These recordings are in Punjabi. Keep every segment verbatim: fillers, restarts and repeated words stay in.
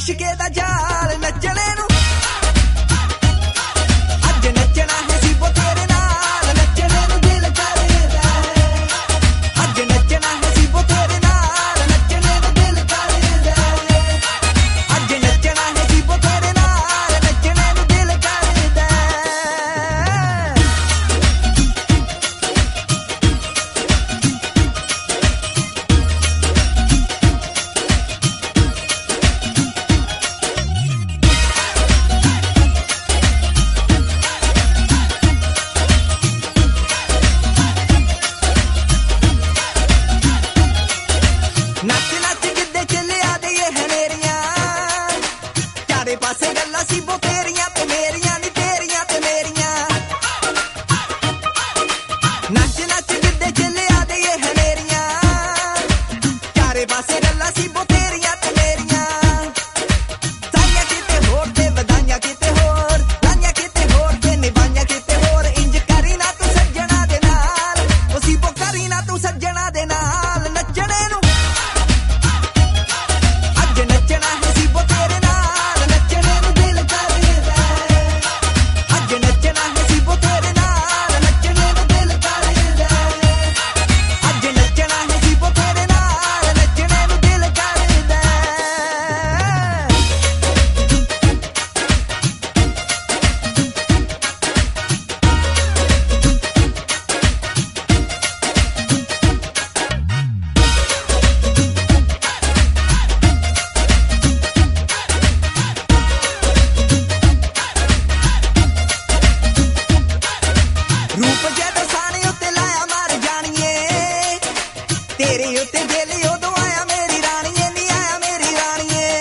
ਇਸ਼ਕੇ ਦਾ ਜਾਲ ਨੱਚਣੇ ਨੂੰ ਅੱਜ ਨੱਚਣਾ ਹੈ ਸੀਬੋ ਤੇਰੇ ਨਾਲ ਨੱਚਣੇ ਨੂੰ ਦਿਲ ਕਰਦਾ ਅੱਜ ਨੱਚਣਾ ਹੈ ਸੀਬੋ ਤੇਰੇ ਨਾਲ ਨੱਚਣੇ ਨੂੰ ਦਿਲ ਕਰਦਾ ਅੱਜ ਨੱਚਣਾ ਹੈ ਸੀਬੋ ਤੇਰੇ ਨਾਲ ਨੱਚਣੇ ਨੂੰ ਦਿਲ ਕਰਦਾ ਨੱਚ ਨੱਚ ਜਿੱਦੇ ਚੱਲਿਆ ਦੇ ਇਹ ਹਨੇਰੀਆਂ ਚਾਰੇ ਪਾਸੇ ਗੱਲਾਂ ਸੀਬੋ ਤੇਰੀਆਂ ਤੇ ਮੇਰੀਆਂ ਨੀ ਤੇਰੀਆਂ ਤੇ ਮੇਰੀਆਂ ਨੱਚ ਨੱਚ ਜਿੱਦੇ ਚੱਲਿਆ ਦੇ ਇਹ ਹਨੇਰੀਆਂ ਚਾਰੇ ਪਾਸੇ ਗੱਲਾਂ ਸੀਬੋ ਤੇਰੀਆਂ ਤੇ ਮੇਰੀਆਂ ਸਾਈਆਂ ਕਿਤੇ ਹੋਰ ਤੇ ਵਧਾਈਆਂ ਕਿਤੇ ਹੋਰ ਲਾਈਆਂ ਕਿਤੇ ਹੋਰ ਤੇ ਨਿਭਾਈਆਂ ਕਿਤੇ ਹੋਰ ਇੰਜ ਕਰੀ ਨਾ ਤੂੰ ਸੱਜਣਾ ਦੇ ਨਾਲ ਉਹ ਸੀਬੋ ਕਰੀ ਨਾ ਤੂੰ ਸੱਜਣਾ ਦੇ ਨਾਲ ਨੱਚਣੇ ਨੂੰ ਅੱਜ ਨੱਚਣਾ ਹੈ ਸੀਬੋ ਤੇਰੇ ਨਾਲ ਨੱਚਣੇ ਨੂੰ ਦਿਲ ਕਰਦਾ ਅੱਜ ਨੱਚਣਾ ਹੈ ਸੀਬੋ ਤੇਰੇ ਨਾਲ ਨੱਚਣੇ ਨੂੰ ਦਿਲ ਕਰਦਾ ਅੱਜ ਨੱਚਣਾ ਹੈ ਸੀਬੋ ਤੇਰੇ ਨਾਲ ਨੱਚਣੇ ਨੂੰ ਦਿਲ ਕਰਦਾ ਰੂਪ ਜਦੋਂ ਸਾਣੇ ਉੱਤੇ ਲਾਇਆ ਮਰ ਜਾਣੀਏ ਤੇਰੇ ਉੱਤੇ ਦਿਲ ਉਦੋਂ ਆਇਆ ਮੇਰੀ ਰਾਣੀਏ ਨੀ ਆਇਆ ਮੇਰੀ ਰਾਣੀਏ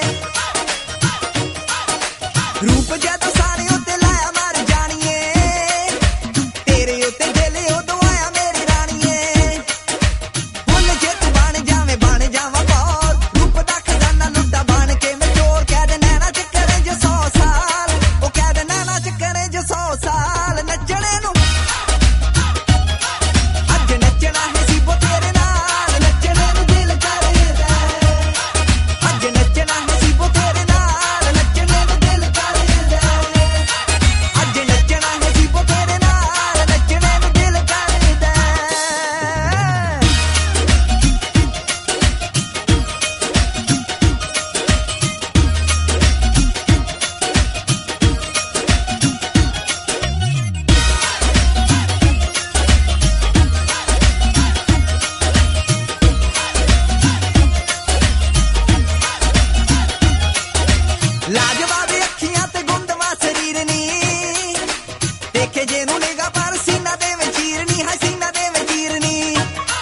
ਰੂਪ ਜਦੋਂ ਸਾਣੇ ਉੱਤੇ ਲਾਇਆ ਮਰ ਜਾਣੀਏ ਤੇਰੇ ਉੱਤੇ ਦਿਲ ਉਦੋਂ ਆਇਆ ਮੇਰੀ ਰਾਣੀਏ ਫੁੱਲ ਜੇ ਤੂੰ ਬਣ ਜਾਵੇਂ ਬਣ ਜਾਵਾਂ ਬੌਰ ਰੂਪ ਦਾ ਖਜ਼ਾਨਾ ਲੁੱਟਾ ਬਣ ਕੇ ਮੈਂ ਚੋਰ ਕਹਿ ਦੇ ਨੈਣਾ ਚ ਕਰੇ ਜੇ ਸੌ ਸਾਲ ਉਹ ਕਹਿ ਦੇ ਨੈਣਾ ਚ ਕਰੇ ਜੇ ਸੌ ਸਾਲ ਨੱਚਣੇ ਨੂੰ ਅੱਜ ਨੱਚਣਾ ਹੈ ਸੀਬੋ ਤੇਰੇ ਨਾਲ ਨੱਚਣੇ ਨੂੰ ਦਿਲ ਕਰਦਾ ਅੱਜ ਨੱਚਣਾ ਹੈ ਸੀਬੋ ਤੇਰੇ ਨਾਲ ਨੱਚਣੇ ਨੂੰ ਦਿਲ ਕਰਦਾ ਅੱਜ ਨੱਚਣਾ ਹੈ ਸੀਬੋ ਤੇਰੇ ਨਾਲ ਨੱਚਣੇ ਨੂੰ ਦਿਲ ਕਰਦਾ ਲਾਜਵਾਬ ਅੱਖੀਆਂ ਤੇ ਗੁੰਦਵਾ ਸਰੀਰ ਨੀ ਦੇਖੇ ਜੇ ਨੂੰ ਨਿਗਾ ਪਰ ਸੀਨਾ ਦੇ ਵਿੱਚ ਚੀਰਨੀ ਹੈ ਸੀਨਾ ਦੇ ਵਿੱਚ ਚੀਰਨੀ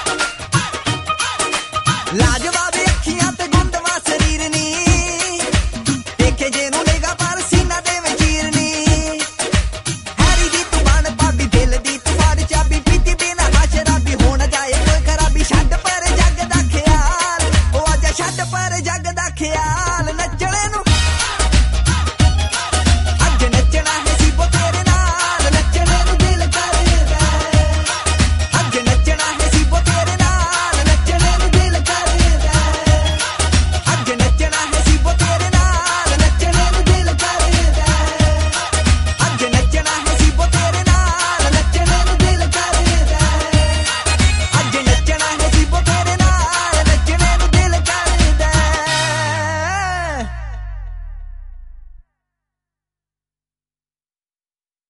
ਲਾਜਵਾਬ ਅੱਖੀਆਂ ਤੇ ਗੁੰਦਵਾ ਸਰੀਰ ਨੀ ਦੇਖੇ ਜੇ ਨੂੰ ਨਿਗਾ ਪਰ ਸੀਨਾ ਦੇ ਵਿੱਚ ਚੀਰਨੀ ਹੈਰੀ ਦੀ ਤੂੰ ਬਣ ਭਾਬੀ ਦਿਲ ਦੀ ਤੂੰ ਫੜ ਚਾਬੀ ਪੀਤੀ ਬਿਨਾ ਨਾ ਸ਼ਰਾਬੀ ਹੋ ਨਾ ਜਾਏ ਕੋਈ ਖਰਾਬੀ ਛੱਡ ਪਰ ਜੱਗ ਦਾ ਖਿਆਲ ਉਹ ਆਜਾ ਛੱਡ ਪਰ ਜੱਗ ਦਾ ਖਿਆਲ